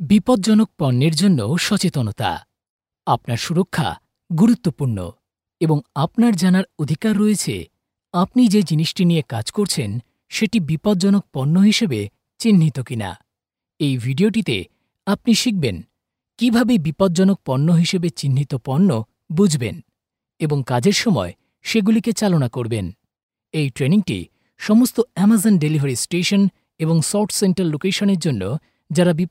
বিপজ্জনক পণ্যের জন্য সচেতনতা। আপনার সুরক্ষা গুরুত্বপূর্ণ এবং আপনার জানার অধিকার রয়েছে আপনি যে জিনিসটি নিয়ে কাজ করছেন সেটি বিপজ্জনক পণ্য হিসেবে চিহ্নিত কিনা। এই ভিডিওটিতে আপনি শিখবেন কিভাবে বিপজ্জনক পণ্য হিসেবে চিহ্নিত পণ্য বুঝবেন এবং কাজের সময় সেগুলিকে চালনা করবেন। এই ট্রেনিংটি সমস্ত অ্যামাজন ডেলিভারি স্টেশন এবং সর্ট সেন্টার লোকেশনের জন্য যারা